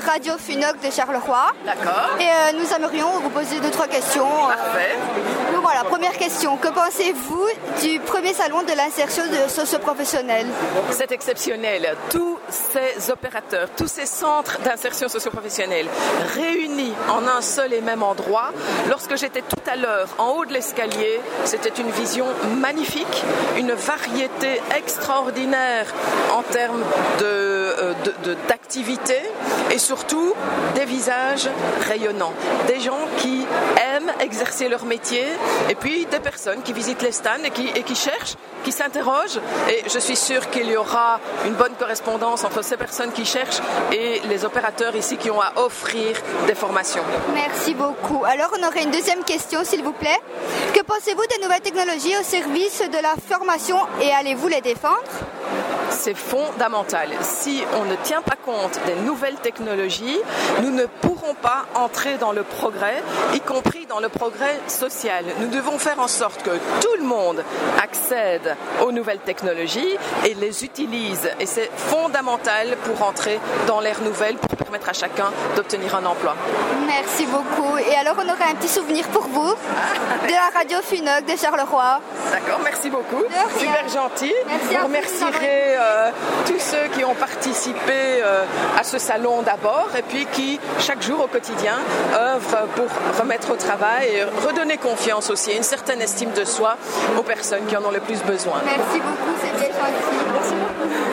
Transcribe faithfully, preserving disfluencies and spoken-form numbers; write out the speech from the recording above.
Radio Funoc de Charleroi. D'accord. Et euh, nous aimerions vous poser deux, trois questions. Parfait. Donc voilà, première question. Que pensez-vous du premier salon de l'insertion de socio-professionnelle? C'est exceptionnel. Tous ces opérateurs, tous ces centres d'insertion socio-professionnelle réunis en un seul et même endroit. Lorsque j'étais tout à l'heure en haut de l'escalier, c'était une vision magnifique, une variété extraordinaire en termes de, de, de, d'activités et surtout des visages rayonnants. Des gens qui aiment exercer leur métier et puis des personnes qui visitent les stands et qui, et qui cherchent, qui s'interrogent. Et je suis sûre qu'il y aura une bonne correspondance entre ces personnes qui cherchent et les opérateurs ici qui ont à offrir des formations. Merci beaucoup. Alors, on aurait une deuxième question, s'il vous plaît. Que pensez-vous des nouvelles technologies au service de la formation et allez-vous les défendre? C'est fondamental. Si on ne tient pas compte des nouvelles technologies, nous ne pourrons pas entrer dans le progrès, y compris dans le progrès social. Nous devons faire en sorte que tout le monde accède aux nouvelles technologies et les utilise. Et c'est fondamental pour entrer dans l'ère nouvelle, pour permettre à chacun d'obtenir un emploi. Merci beaucoup. Et alors, on aurait un petit souvenir pour vous de la Radio Funoc de Charleroi. D'accord, merci beaucoup. Super gentil. Merci Je remercierai euh, tous ceux qui ont participé euh, à ce salon d'abord et puis qui, chaque jour au quotidien, œuvrent pour remettre au travail et redonner confiance aussi, une certaine estime de soi aux personnes qui en ont le plus besoin. Merci beaucoup, c'était gentil. Merci beaucoup.